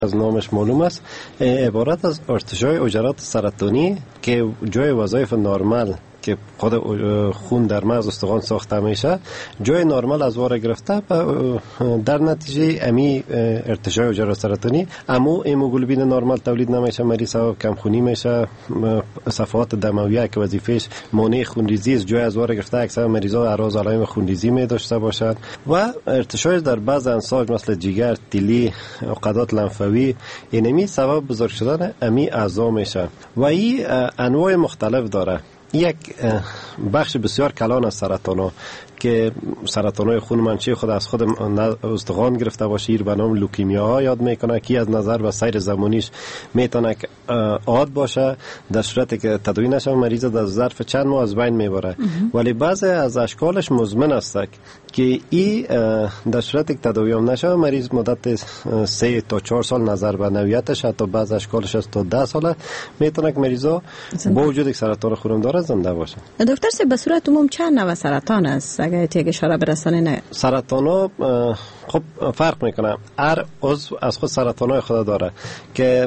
از نامش معلوم است، عبارت از ارتشای حجرات سرطانی که جای وظایف نرمال که خود خون در مغز استخوان ساخته میشه جای نرمال از واره گرفته و در نتیجه امی ارتشای حجرات سرطانی هموگلوبین نرمال تولید نمیشه، مریض سبب کم خونی میشه، صفحات دمویه که وظیفش مانع خونریزی است جای از واره گرفته اکثر مریضا اعراض علائم خونریزی می داشته باشند و ارتشای در بعض انساج مثل جگر، تیلی، عقدات لنفاوی اینمی سبب بزرگ شدن امی اعضا میشه و این انواع مختلف داره. یک بخش بسیار کلان از سرطان‌ها که سرطان‌های خون منشأ خود از خود استخوان گرفته باشه به نام لوکیمیا یاد میکنه که از نظر و سیر زمانیش میتونه عاد باشه در صورتی که تداوی نشه مریض در ظرف چند ماه از بین میبره، ولی بعضی از اشکالش مزمن است که این در صورتی که تداوی هم نشه مریض مدت 3 تا 4 سال نظر به نوعیتش حتی بعض اشکالش از تا 10 ساله میتونه که مریضا با وجود سرطان خون داره زنده باشه. دکتر سه به صورت عموم چند نوع سرطان است اگه یک اشاره برسانه؟ نه سرطان ها خب فرق میکنه، هر عضو از خود سرطان های خود داره که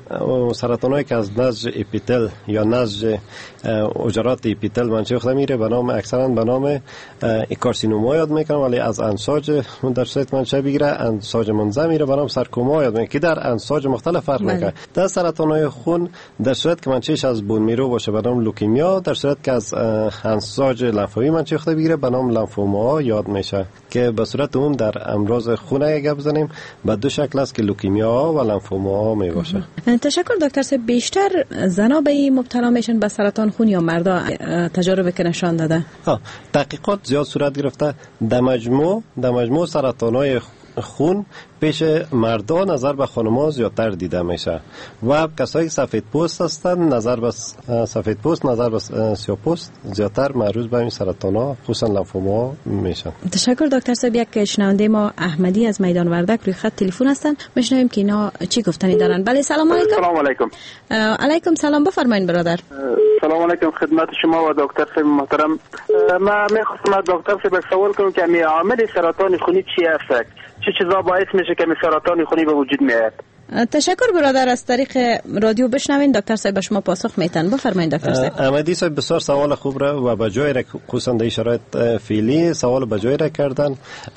سرطان هایی که از نسج اپیتل یا نسج حجرات اپیتل منشأ خود میره به نام اکثرا به نام کارسینوما یاد میکنه، ولی از انساج در صورت منشأ بگیره انساج منزه میره به نام سارکوما یاد میکنه که در انساج مختلف فرق میکنه. در سرطان های خون در صورت که منشأش از بون میرو باشه به نام لوکیمیا، در صورت که از انساج لنفاوی منشأ خود بگیره به نام لنفوما یاد میشه که به صورت عموم در امراض خون اگه بزنیم به دو شکل است که لوکیمیا و لنفوما می باشه. تشکر دکتر صاحب. بیشتر زنا به این مبتلا میشن به سرطان خون یا مردا تجارب که نشان داده؟ تحقیقات زیاد صورت گرفته در مجموع سرطان‌های خون پیش مردا نظر به خانم‌ها زیادتر دیده میشه و کسایی که سفید پوست هستن نظر به سفید پوست نظر به سیاه پوست زیادتر معرض به این سرطان‌ها خصوصا لنفوما میشن. تشکر دکتر صاحب. یک شنونده ما احمدی از میدان وردک روی خط تلفن هستن، میشنویم که اینا چی گفتنی دارن. بله سلام علیکم. سلام علیکم. علیکم سلام، بفرمایید برادر. سلام علیکم خدمت شما و دکتر صاحب محترم. ما میخواستم از دکتر صاحب سوال کنم که عامل سرطان خونی چی است؟ چه چیزا باعث میشه که سرطان خونی به وجود میاد؟ تشکر برادر. از طریق رادیو بشنوین دکتر صاحب به شما پاسخ میتن. بفرمایید دکتر صاحب. احمدی صاحب بسیار سوال خوب را و به جای را خصوصا در شرایط فعلی سوال به جای را کردن.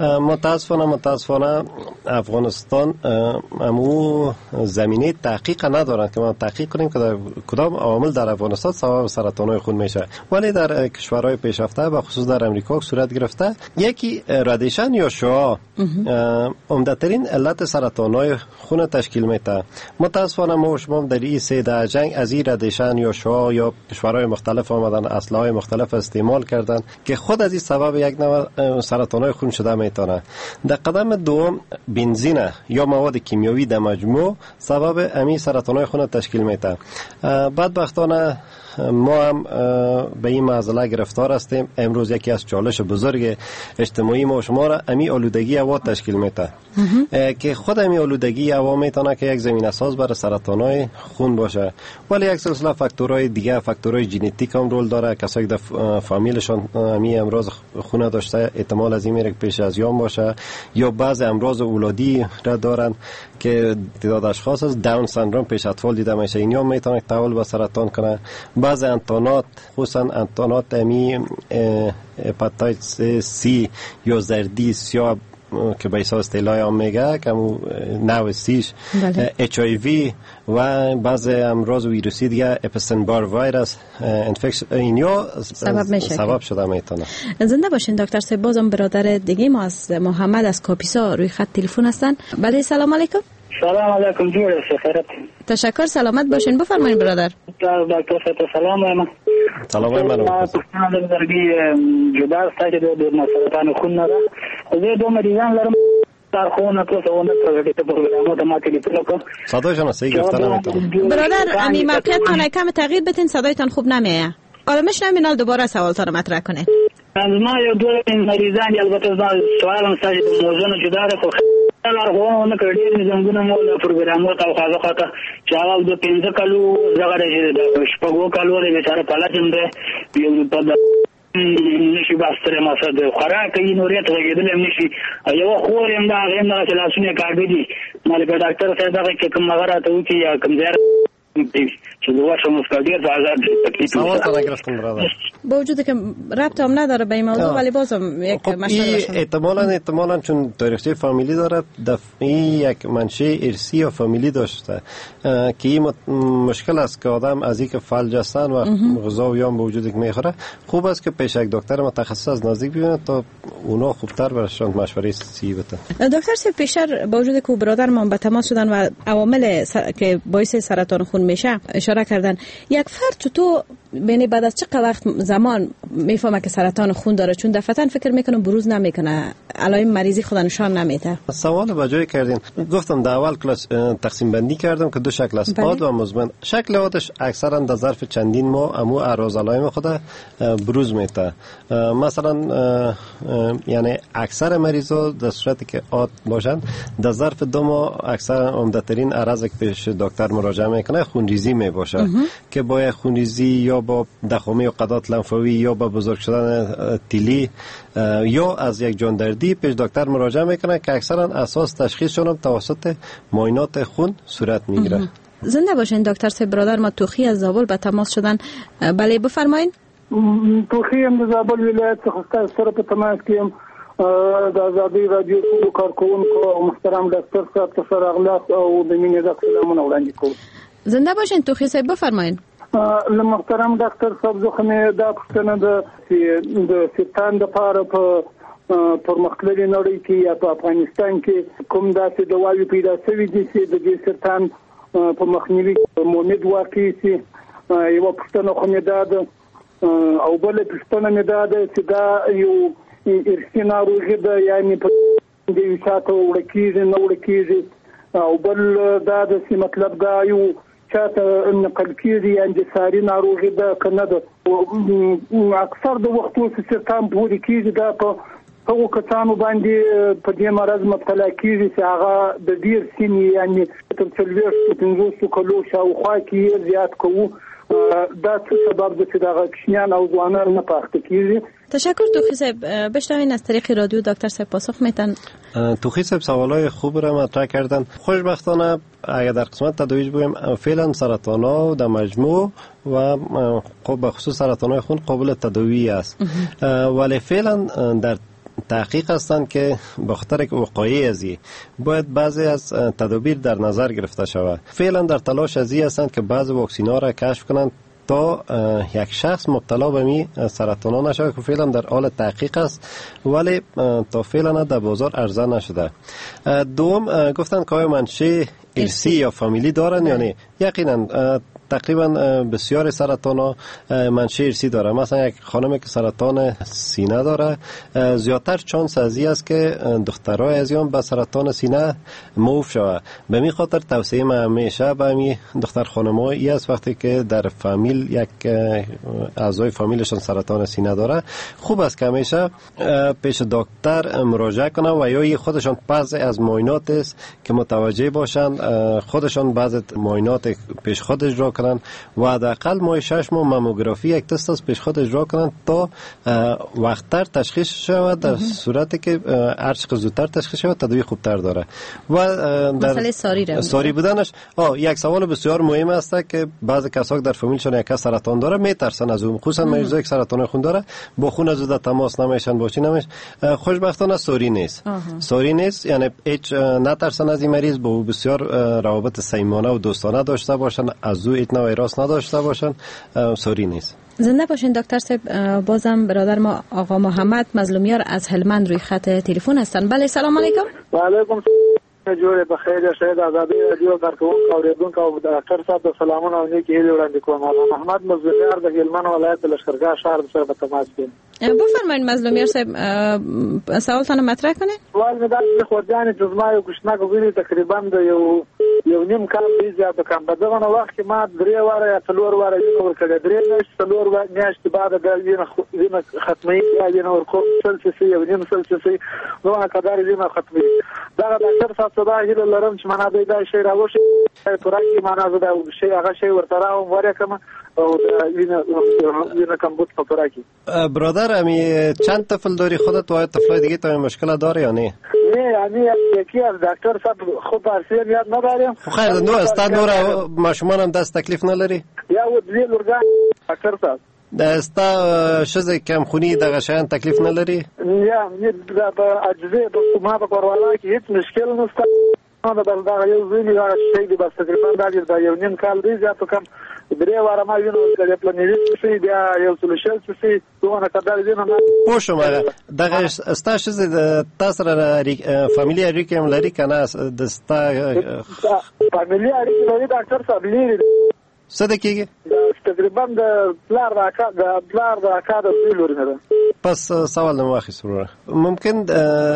متاسفانه افغانستان امو زمینه تحقیق ندارن که ما تحقیق کنیم که در کدام عوامل در افغانستان سبب سرطان خون میشه، ولی در کشورهای پیشرفته و خصوص در امریکا صورت گرفته. یکی رادیشن یا شعاع عمده‌ترین علت سرطان‌های خون تشکیل میده. متاسفانه ما شما در این 3 دهه جنگ از این رادیشن یا شعاع یا کشورهای مختلف آمدن اسلحه‌های مختلف استعمال کردن که خود از این سبب یک نوع سرطان‌های خون شده میتونه. در قدم دوم بنزین یا مواد کیمیایی در مجموع سبب امی سرطان‌های خون تشکیل میده. بدبختانه ما هم به این معضله گرفتار هستیم. امروز یکی از چالش بزرگ اجتماعی ما شما را امی آلودگی هوا تشکیل میده که خود امی آلودگی هوا میتونه که یک زمین اساس برای سرطان‌های خون باشه، ولی یک سلسله فاکتورهای دیگه، فاکتورهای ژنتیک هم رول داره. کسایی که در فامیلشون امی امراض خون داشته احتمال از این میره که پیش از یام باشه، یا بعض امراض اولادی را دارن که تعداد اشخاص از داون سندروم پیش اطفال دیده میشه، اینا میتونه تحول به سرطان کنه. بعض انتانات خصوصا انتانات امی هپاتیتس سی یا زردی سیاه که به حساب اصطلاح هم میگه که نوع سیش اچ آی وی و بعض امراض ویروسی دیگه اپستن بار ویروس انفکشن اینا سبب شده میتونه. زنده باشین دکتر صاحب. بازم برادر دیگه ما از محمد از کاپیسا روی خط تلفن هستن. بله سلام علیکم. سلام علیکم. جوړ خیرت. تشکر. سلامت باشین. بفرمایید برادر. دکتر صاحب سلام وایم. سلام وایم. پښتنه درګي جدا ستاسو د سرطان خون نه زه دوه مریضان لرم. در خونه تو سونه پروژه پروګرامو د ما ټلیفون کو. صدایتان صحیح گرفتن نمیتونه. برادر امی موقعیتتون کم تغییر بدین، صدایتان خوب نمیاد. حالا میشنم دوباره سوالتون رو مطرح کنید. از ما یو دوه مریضان البته سوالم ستاسو د موضوع جدا ده خو لارښوونه کړې دي زموږ نو پروګرامو ته خاصه خاطر چې هغه د 15 کالو زغره د شپږو کالو د بیچاره پلاټم ده یو په نشي باستره مسد خوراک یې نوریت غېدل نشي یو خور هم دا غیم نه لاسونه کاږي دي مالک ډاکټر صاحب دا کوم مغرات او چې یا کوم ځای چې دوه مستقیر بازار تکلیف با وجود که ربط هم نداره به این موضوع ولی بازم یک مشکل احتمالاً چون تاریخچه فامیلی داره یک منشأ ارثی یا فامیلی داشته که این مشکل است که آدم از اینکه فلج هستن و غذا و یام به وجود که میخوره خوب است که پیش یک دکتر متخصص از نزدیک ببینه تا اونا خوبتر براشون مشوره صحیح بدن. دکتر صاحب پیشتر با وجود که برادر ما به تماس شدن و عوامل که باعث سرطان خون میشه اشاره کردن، یک فرد چطور بینی بعد از چه وقت زمان میفهمه که سرطان خون داره؟ چون دفعتاً فکر میکنه بروز نمیکنه، علائم مریضی خود نشان نمیده. سوال بجای کردین. گفتم در اول کلاس تقسیم بندی کردم که دو شکل است، عاد و مزمن. شکل عادش اکثرا در ظرف چندین ماه امو اعراض علائم خود بروز میده. مثلا یعنی اکثر مریضا در صورتی که عاد باشن در ظرف 2 ماه اکثر عمده‌ترین عرض که پیش دکتر مراجعه میکنه خونریزی میباشه که با خونریزی یا با دخمه و قدات لنفاوی یا با بزرگ شدن تیلی یا از یک جاندردی پیش دکتر مراجعه میکنه که اکثرا اساس تشخیصشون هم توسط معاینات خون صورت میگیره. زنده باشین دکتر صاحب. برادر ما توخی از زابل به تماس شدن. بله بفرمایین. توخی هم زابل ولایت څخه سره په تماس کې د آزادۍ رادیو کارکونکو محترم دکتر صاحب ته اغلاق او د مینې د سلامونه وړاندې کوم. زنده باشین توخی صاحب بفرمایین. محترم ډاکټر صاحب زه خو مې دا پوښتنه د سرطان لپاره په پرمختللې نړۍ کې یا په افغانستان کې کوم داسې دواوې پیدا شوي دي چې د دې سرطان په مخنیوي مؤمد واقع شي. یوه پوښتنه خو مې دا ده او بله پوښتنه مې دا ده چې دا یو ارثي ناروغي ده، یعنې په د یو چا ته وړه کېږي نه وړه کېږي، او بل دا ده چې مطلب دا یو چاته نقل کېږي یا انجساري ناروغي ده که نه ده. اکثر د وختو چې سرطان پورې کېږي دا په هغو کسانو باندې په دې مرض مبتلا کېږي چې هغه د ډېر سني یعنې تر 40-50 کلو شاوخوا کې یې زیات کوو. دا څه سبب ده چې دغه کشمیان او ځوانان نه پاخته کېږي؟ تشکر توخی صاحب. بشنوین از طریق رادیو دکتر صاحب پاسخ میتن. توخی صاحب سوالای خوب را مطرح کردن. خوشبختانه اگر در قسمت تداویش بگویم فعلا سرطان‌ها در مجموع و به خصوص سرطان‌های خون قابل تداوی است، ولی فعلا در تحقیق هستند که به خاطر که وقایع ازی باید بعضی از تدابیر در نظر گرفته شود. فعلا در تلاش ازی هستند که بعضی واکسین‌ها را کشف کنند تا یک شخص مبتلا به می سرطان ها نشود که فعلا در حال تحقیق است ولی تا فعلا در بازار عرضه نشده. دوم گفتن که آیا منشأ ارثی یا فامیلی دارن یا نه؟ یقینا تقریبا بسیار سرطان ها منشأ ارثی داره. مثلا یک خانم که سرطان سینه داره زیادتر چانس ازی است که دخترای ازیان به سرطان سینه معاف شود. به می خاطر توصیه من همیشه به می دختر خانمایی است وقتی که در فامیل یک اعضای فامیلشون سرطان سینه داره خوب است که همیشه پیش دکتر مراجعه کنن و یا خودشون پس از معاینات است که متوجه باشن خودشون بعضی معاینات پیش خود اجرا کنن و حداقل ماه 6 ماه ماموگرافی یک تست است پیش خود اجرا کنن تا وقتتر تشخیص شود. در صورتی که هر چقدر زودتر تشخیص شود تداوی خوبتر داره. و در مسئله ساری بودنش یک سوال بسیار مهم است که بعضی کسا در فامیلشون یک سرطان داره میترسن از اون، خصوصا مریضایی که سرطان خون داره با خون زود تماس نمیشن با چی نمیش. خوشبختانه ساری نیست. ساری نیست یعنی هیچ نترسن از این مریض، با بسیار روابط صمیمانه و دوستانه داشته باشن، از او هیچ نوع ویروس نداشته باشن، ساری نیست. زنده باشین دکتر صاحب. بازم برادر ما آقا محمد مظلومیار از هلمند روی خط تلفن هستن. بله سلام علیکم. و علیکم السلام. جوړه په خیر شه د آزادۍ رادیو کارکونکو اوریدونکو او ډاکټر صاحب د سلامونه او نیکی هیله وړاندې کوم. آقا محمد مظلومیار د هلمند ولایت لشکرګاه شهر سره په تماس کې. بفرمایید مظلومیار صاحب سوالتان مطرح کنید. سوال مې دا چې خو ځان جزما یو کوښښ کوي تقریبا د یو یو نیم کال دی زیات کم په دغه وخت کې ما 3 واره یا 4 واره وینه ورکړه 3 میاشتې 4 میاشتې بعد د وینه ختمي یا وینه ورکول سلسي یو نیم سلسي نو هغه وینه ختمي دا ډاکټر صاحب صدا هیله لرم چې معنا دا شی راوښي پرای معنا دا شی هغه شی ورته راو ورکم او وینه کم بود په پرای برادر امی چند طفل داری خودت و طفلای دیگه تو مشکل داره یا نه؟ نه یعنی یکی از دکتر صاحب خود درسیه یاد نداریم. خیر نو استا نور ماشومان هم دست تکلیف نداری؟ یا و دوی لورگان دکتر صاحب استا شزه کم خونی دغه شان تکلیف نداری؟ یا نه با اجزه ما په کوروالا کې هیڅ مشکل نشته. دا بل یو زینی هغه شی دی بس تقریبا دا یو نیم کال دی زیات کم 3 واره ما وینو د پلانیری څه بیا یو سولوشن څه دوه کډار وینم پوښم دغه استا شزه د تاسو را فامیلی اړیکې لري کنه د ستا فامیلی اړیکې لري ډاکټر صاحب لري څه د کېږي تقریبا د پلار د اکا د لوري نه پس سوال نو واخیس وروره ممکن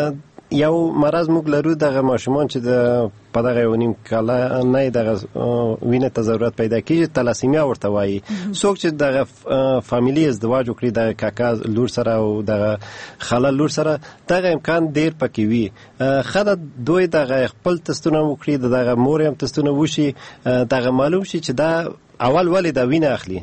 یو مرض موږ لرو دغه ماشومان چې د په دغه یو نیم کاله نه دغه وینې ته ضرورت پیدا کیږي تلاسیمیا ورته وایي څوک چې دغه فامیلی ازدواج وکړي د کاکا لور سره او دغه خاله لور سره دغه امکان ډیر پکې وي خدای دوی دغه خپل تستونه وکړي دغه مور هم تستونه وشي دغه معلوم شي چې دا اول ولی دا وینه اخلي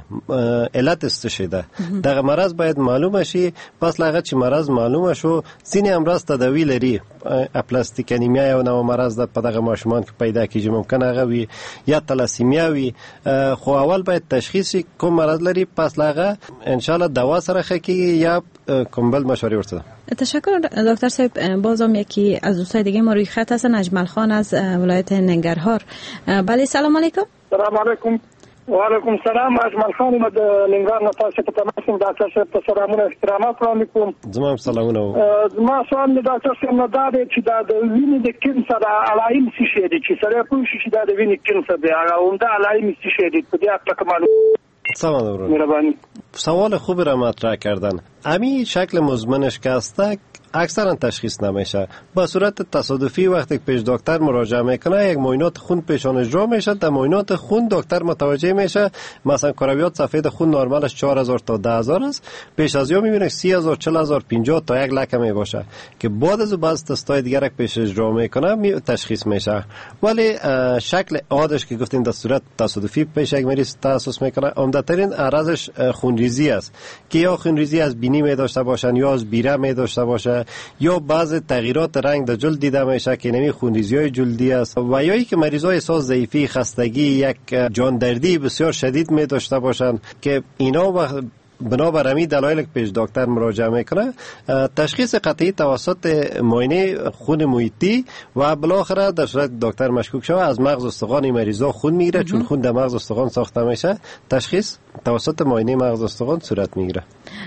علت است شده دغه مرض باید معلومه شي پس لاغه چې مرض معلومه شو ځینې امراض تداوی لري اپلاستیک انیمیا یو نوع مرض ده په دغه ماشومان کې پیدا کیږي ممکن هغه وي یا تلاسیمیا وي خو اول باید تشخیص کوم مرض لري پس لاغه ان شاء الله دوا سره خکې یا کوم بل مشوره ورته. تشکر دکتر صاحب. بازم یکی از دوستای دیگه ما روی خط هستن اجمل خان از ولایت ننگرهار. بله سلام علیکم. سلام علیکم. وعلیکم السلام. اجمل خان د ننګرهار نه تاسو ته تماسم ډاکټر صاحب ته سلامونه احترامات وړاندې کوم. زما سلامونه. ما سوال د ډاکټر صاحب نه دا دی چې دا د وینې د کینسر علائم څه شي دي چې سره پوه شي چې دا د وینې کینسر دی هغه همدا علائم څه شي دي په دې اړه معلومات. سلام مهربانی. سوال خوب را مطرح کردن. امی شکل مزمنش که هسته اکثرا تشخیص نمیشه. با صورت تصادفی وقتی پیش دکتر مراجعه میکنه یک معاینات خون پیشان اجرا میشه. در معاینات خون دکتر متوجه میشه مثلا کرویات سفید خون نرمالش 4000 تا 10000 است. پیش از یا میبینه 30000 40000 50 تا 1 لکه می باشه که بعد از بعض تستای دیگر پیش اجرا میکنه تشخیص میشه. ولی شکل عادش که گفتیم در صورت تصادفی پیش یک مریض تشخیص میکنه عمده ترین عرضش خونریزی است که یا خونریزی از بینی می داشته باشن یا از بیره می داشته باشه یا بعض تغییرات رنگ در جلد دیده میشه که نمی خونریزی‌های جلدی است و یا ای که مریضای احساس ضعیفی خستگی یک جاندردی بسیار شدید می داشته باشند که اینا بنابر همین دلایل که پیش دکتر مراجعه میکنه تشخیص قطعی توسط معاینه خون محیطی و بالاخره در صورت دکتر مشکوک شود از مغز استخوان مریضا خون میگیره چون خون در مغز استخوان ساخته میشه تشخیص توسط معاینه مغز استخوان صورت میگیره.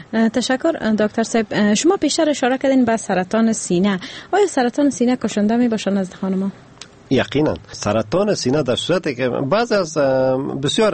تشکر دکتر صاحب. شما پیشتر اشاره کردین به سرطان سینه. آیا سرطان سینه کشنده می باشه نزد خانم؟ یقینا سرطان سینه در صورتی که بعض از بسیار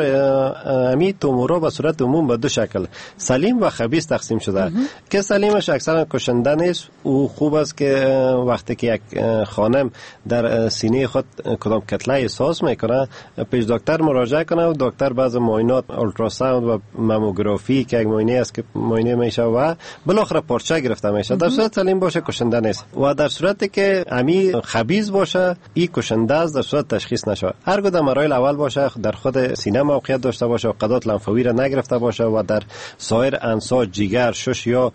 امی تومورها به صورت عموم به دو شکل سلیم و خبیث تقسیم شده که سلیمش اکثرا کشنده نیست او خوب است که وقتی که یک خانم در سینه خود کدام کتله احساس میکنه پیش دکتر مراجعه کنه و دکتر بعض معاینات اولتراساوند و ماموگرافی که یک معاینه است که معاینه میشه و بالاخره پارچه گرفته میشه در صورت سلیم باشه کشنده نیست و در صورتی که امی خبیث باشه این کشنده است در صورت تشخیص نشه. هرگاه در مراحل اول باشه در خود سینه موقعیت داشته باشه و قدات لنفاوی را نگرفته باشه و در سایر انساج جگر شش یا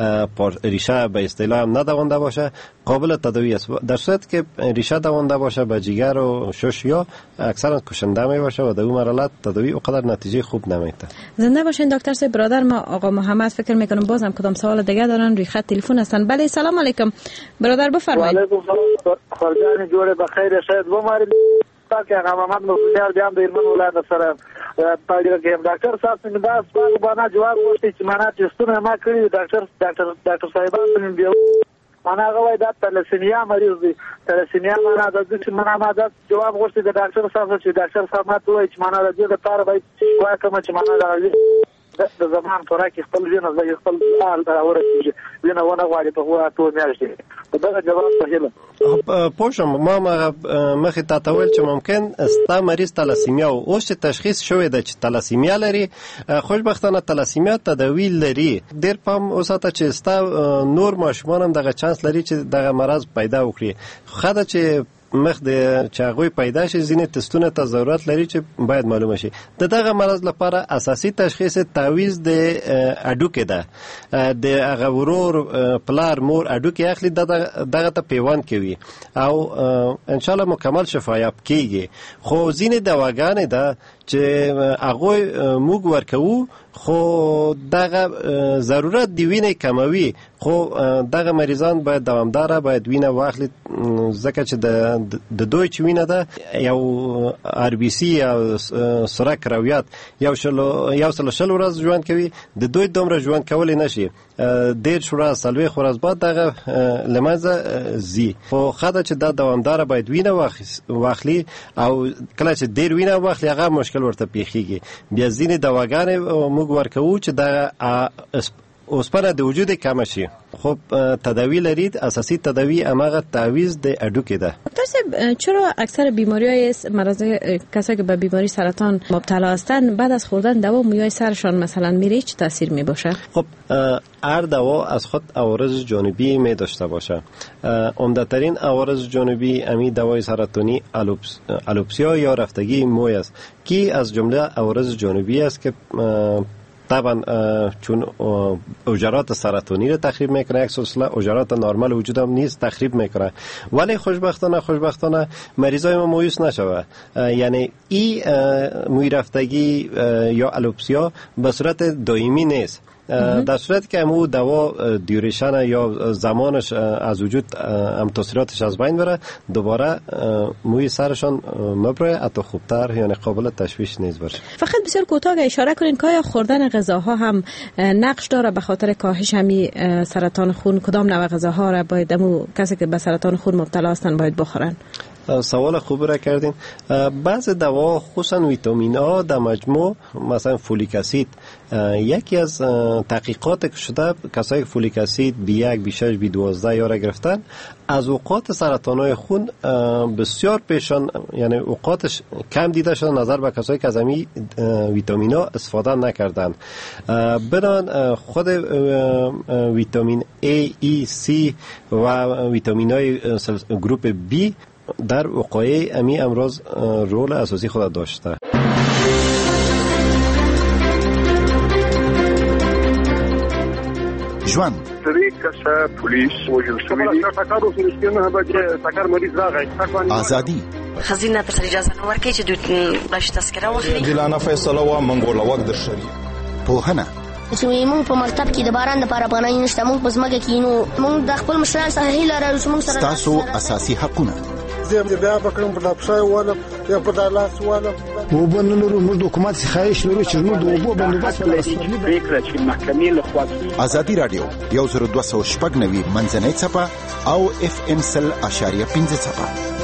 ریشه به اصطلاح هم ندوانده باشه قابل تداوی است. در صورت که ریشه دوانده باشه به جگر و شش یا اکثرا کشنده می باشه و در اون مرحله تداوی اونقدر نتیجه خوب نمیده. زنده باشین دکتر صاحب. برادر ما آقا محمد فکر میکنم بازم کدام سوال دیگه دارن روی خط تلفن هستن. بله سلام علیکم برادر بفرمایید. و علیکم السلام. خرجان جوړه بخیر شاید بماری که محمد مصلیار بیان د ایرمن ولایت سره پاډیر کې ډاکټر صاحب څنګه دا سوال باندې جواب ورته چې معنا ټیسټونه ما کړی ډاکټر صاحبان بیا معنا غوای دا تلسیمیا مریض دی تلسیمیا معنا د دې معنا ما دا جواب ورته د ډاکټر صاحب چې ډاکټر صاحب ما دوی چې معنا د دې لپاره باید کومه چې معنا دا د زمان خوراک خپل وینه زه خپل حال راورسېږي وینه ونه غواړي په هغه اتو میاشتې دغه جواب په هیله پوښم ما مخې ته ویل چې ممکن ستا مریض تلاسیمیا او اوس چې تشخیص شوی ده چې تلاسیمیا لري خوشبختانه تلاسیمیا تداوی لري ډېر پام وساته چې ستا نور ماشومان هم دغه چانس لري چې دغه مرض پیدا وکړي خو دا چې مخ د چې هغوی پیدا شي ځینې تستونه ته ضرورت لري چې باید معلومه شي د دغه مرض لپاره اساسي تشخیص تعویض د اډوکې ده د هغه ورور پلار مور اډوکې اخلي دغه ته پیوند کوي او انشاءالله مکمل شفایاب کیږي خو ځینې دواګانې ده چې هغوی موږ ورکوو خو دغه ضرورت دی وینې کموي خو دغه مریضان باید دوامداره باید وینه واخلي ځکه چې د دوی چې وینه ده یو آر بی سی یا سره کرویات یو سل ورځ ژوند کوي د دوی دومره ژوند کولی نشي 10 ورځ 40 ورځ بعد دغه لمنځه زی خو خاطر چې دا دوامداره باید وینه واخلي او کله چې ډیر وینه واخلي هغه مشکل ورته پیښیږي بیا ځینې دواګانې موږ ورکوو چې دا اوسپنه د وجود کم شي خب تداوی لرید اساسی تداوی اماغه تعویض د اډوکې ده دکتر چرا اکثر بیماری‌های مرض کسایی که به بیماری سرطان مبتلا هستند بعد از خوردن دوا موی سرشان مثلا میره چه تاثیر میباشه؟ خب هر دوا از خود عوارض جانبی می داشته باشه عمده‌ترین عوارض جانبی امی دوای سرطانی الوپسیا یا رفتگی موی است که از جمله عوارض جانبی است که طبعا چون حجرات سرطانی رو تخریب میکنه یک سلسله حجرات نرمال وجود هم نیست تخریب میکنه ولی خوشبختانه مریضای ما مایوس نشوه یعنی این موی رفتگی یا الوپسیا به صورت دائمی نیست در صورتی که امو دوا دیوریشن یا زمانش از وجود هم تاثیراتش از بین بره دوباره موی سرشان مبره حتی خوبتر یعنی قابل تشویش نیست باشه. فقط بسیار کوتاه اشاره کنین که آیا خوردن غذاها هم نقش داره به خاطر کاهش همی سرطان خون کدام نوع غذاها را باید امو کسی که به سرطان خون مبتلا هستن باید بخورن؟ سوال خوبی را کردین. بعض دوا خصوصا ویتامین ها در مجموع مثلا فولیک اسید یکی از تحقیقات که شده کسایی که فولیک اسید B1 B6 B12 یا را گرفتن از اوقات سرطان‌های خون بسیار پیشان یعنی اوقاتش کم دیده شده نظر به کسایی که از همین ویتامین ها استفاده نکردن بنان خود ویتامین A, E, C و ویتامین های گروپ B در وقایع امی امراض رول اساسی خود داشته. ژوند سری کسا پولیس وجل شوی تاکارو فلسطینه به تاکار مریض راغی آزادی خزینه تر اجازه نو ورکړي چې دوی باش تذکره واخلي دلانه فیصله وا منګول وخت در شری پوهنه چې موږ په مکتب کې د باران لپاره پناه نشته موږ په ځمکه کې نو موږ د خپل مشران سره هیله لرو چې موږ سره تاسو اساسي حقونه زه بیا بکرم په لپسای ولا یا په دالاس ولا وبنلرو موږ حکومت خواهش لرو چې موږ د اوبو بندوبست فکر چې محکمې له خوا ازادي رادیو 102.9 منځنۍ چپه او FM 100.5 چپه